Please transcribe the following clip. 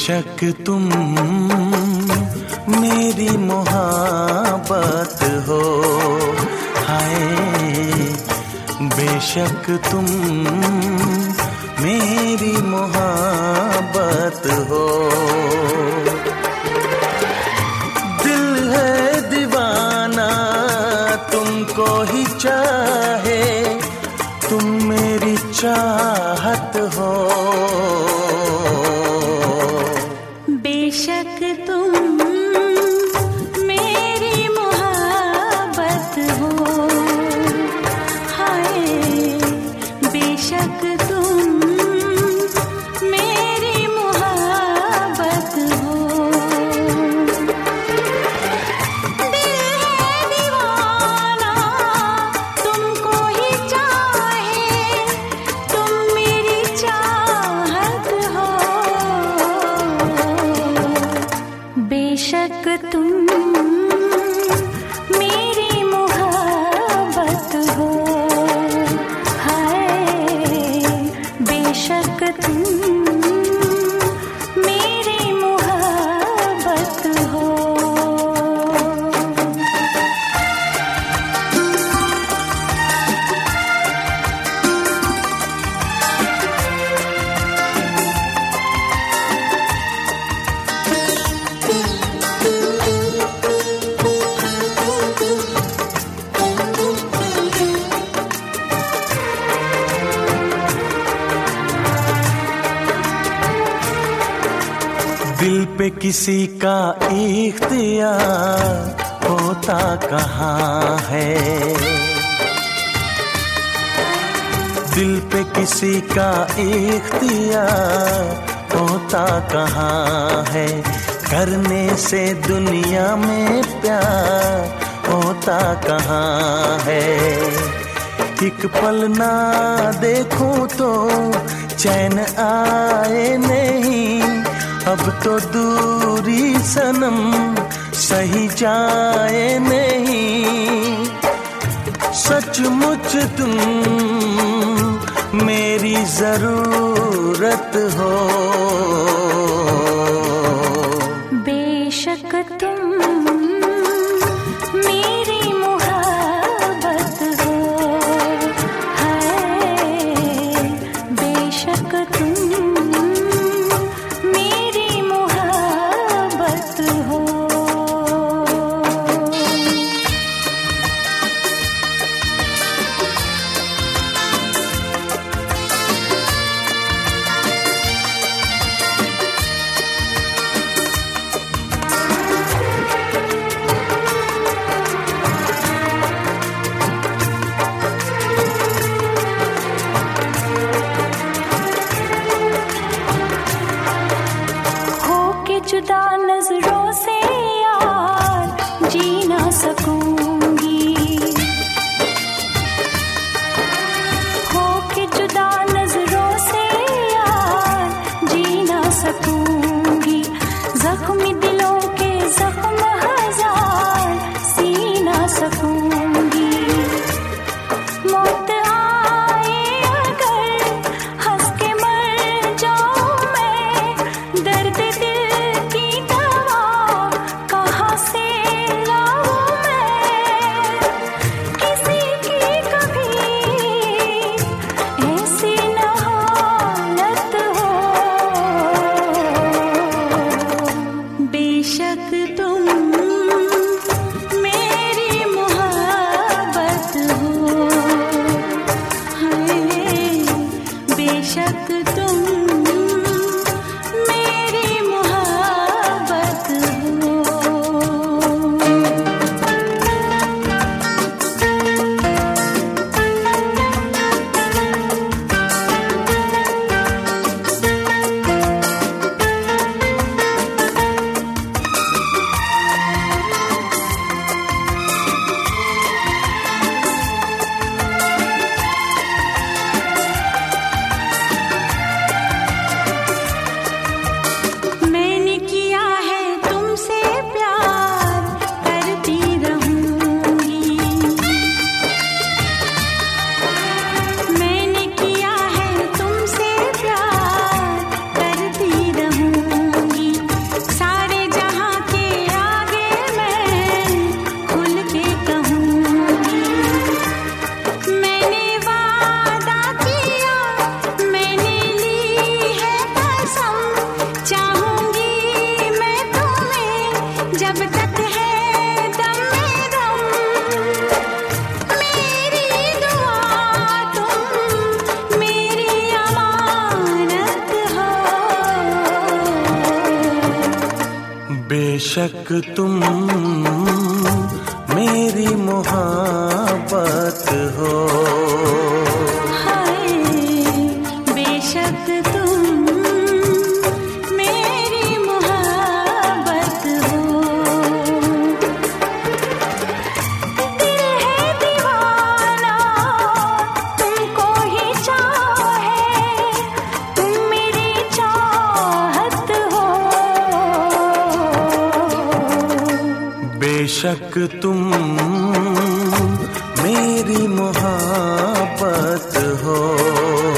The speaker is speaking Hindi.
बेशक तुम मेरी मोहब्बत हो, हाय बेशक तुम मेरी मोहब्बत हो। दिल है दीवाना तुमको ही चाहे, तुम मेरी चाहत हो। बेशक तुम मेरी मोहब्बत हो, हाय बेशक तुम मेरी मोहब्बत हो। दिल है दीवाना तुमको ही चाहे, तुम मेरी चाहत हो। बेशक तुम मेरी मोहब्बत हो, हाय बेशक तुम मेरी मोहब्बत हो। दिल पे किसी का इख्तियार होता कहाँ है, दिल पे किसी का इख्तियार होता कहाँ है। करने से दुनिया में प्यार होता कहाँ है। एक पल ना देखूं तो चैन आए नहीं, अब तो दूरी सनम सही जाए नहीं। सचमुच तुम मेरी जरूरत हो। बेशक तुम मेरी मोहब्बत हो, हाय बेशक तुम मेरी मोहब्बत हो। जुदा नजरों से यार जी ना सकूंगी, होके जुदा नजरों से यार जी ना सकूंगी। जख्मी दिलों के जख्म हजार सी ना सकूंगी। मौत आए अगर हंस के मर जाऊं मैं, दर्द दिल की दवा कहाँ से लाऊं मैं। बेशक तुम मेरी मोहब्बत हो, हाय बेशक तुम मेरी मोहब्बत हो। दिल है दीवाना तुमको ही चाहे, तुम मेरी चाहत हो। बेशक तुम मेरी मोहब्बत हो।